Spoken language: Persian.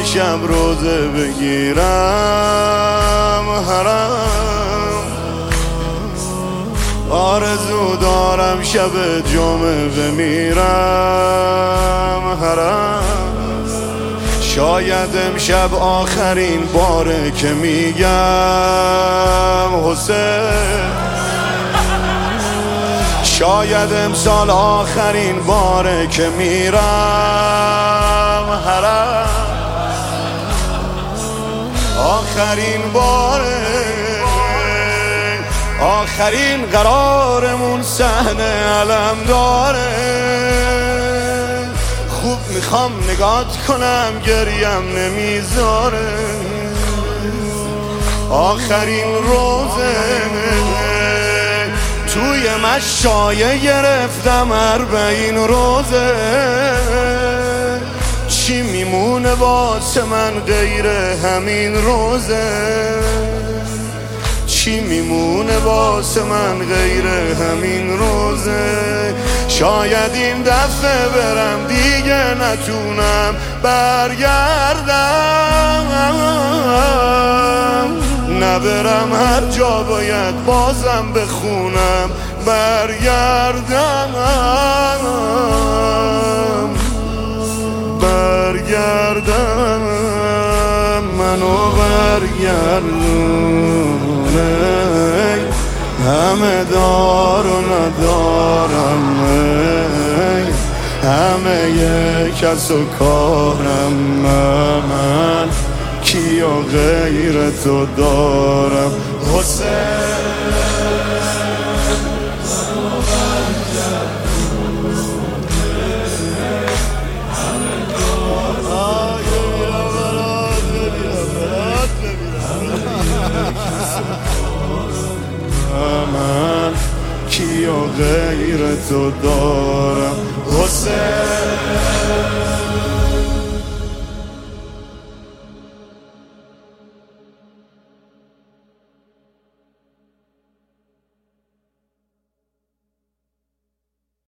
شب روزه بگیرم حرم، آرزو دارم شب جمعه بمیرم حرم. شاید امشب آخرین باره که میگم حسین، شاید امسال آخرین باره که میرم حرم، آخرین باره، آخرین قرارمون صحنه علم داره. خوب میخوام نگات کنم گریم نمیذاره، آخرین روزه توی مشایه گرفتم 40 روزه. چی میمونه واسه من غیر همین روزه؟ چی میمونه واسه من غیر همین روزه؟ شاید این دفعه برم دیگه نتونم برگردم، نبرم هر جا باید بازم بخونم برگردم، برگردم منو برگردونه. همه دار و ندارم، همه یک کس و کارم، من کی و غیر تو دارم حسین. من کی و غیر تو دارم حسین.